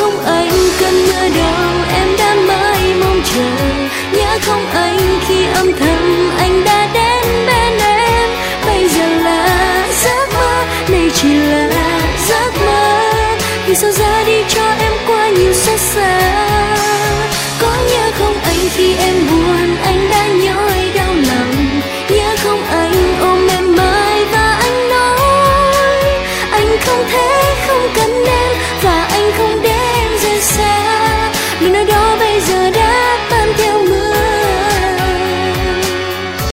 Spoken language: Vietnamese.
không anh cơn mưa đầu em đã mãi mong chờ, nhớ không anh khi âm thầm anh đã đến bên em. Bây giờ là giấc mơ, này chỉ là giấc mơ, vì sao ra đi cho em qua nhiều xót xa. Có nhớ không anh khi em buồn anh đã nhói đau lòng, nhớ không anh ôm em mãi và anh nói anh không thể không cần em và anh không đến.